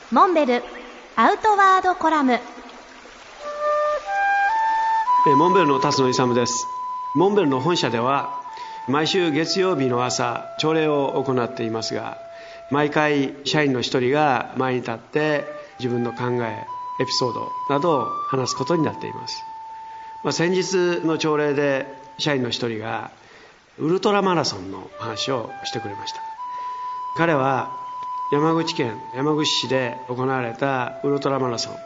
モンベルアウトワードコラム。 モンベルの辰野勇です。モンベルの本社では毎週月曜日の朝朝礼を行っていますが、毎回社員の一人が前に立って自分の考え、エピソードなどを話すことになっています。先日の朝礼で社員の一人がウルトラマラソンの話をしてくれました。彼は山口県山口市で行われたウルトラマラソン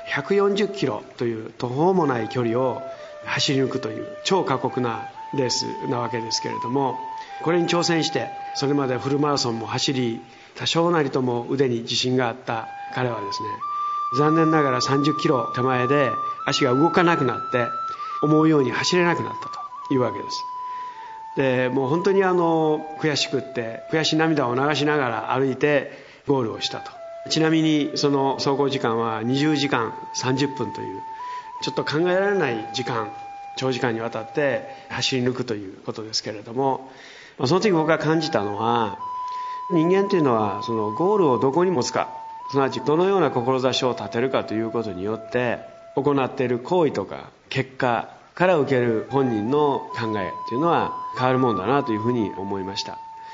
140キロという途方もない距離を走り抜くという超過酷なレースなわけですけれども、これに挑戦してそれまでフルマラソンも走り、多少なりとも腕に自信があった彼はですね、残念ながら30キロ手前で足が動かなくなって思うように走れなくなったというわけです。でもう本当に悔しくって悔し涙を流しながら歩いてゴールをしたと。ちなみにその走行時間は20時間30分というちょっと考えられない時間、長時間にわたって走り抜くということですけれども、その時僕が感じたのは、人間というのはそのゴールをどこに持つか、すなわちどのような志を立てるかということによって行っている行為とか結果から受ける本人の考えというのは変わるもんだなというふうに思いました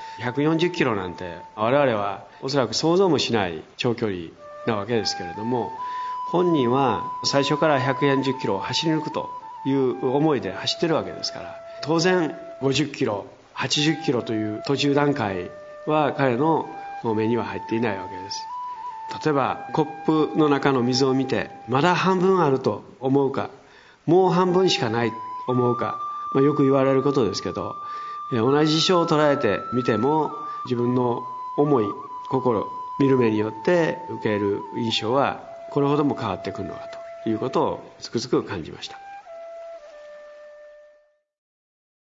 。140キロなんて我々はおそらく想像もしない長距離なわけですけれども、本人は最初から140キロを走り抜くという思いで走ってるわけですから、当然50キロ80キロという途中段階は彼の目には入っていないわけです。例えばコップの中の水を見てまだ半分あると思うか、もう半分しかないと思うか、よく言われることですけど、同じ事象を捉えてみても自分の思い、心、見る目によって受ける印象はこれほども変わってくるのかということをつくづく感じました。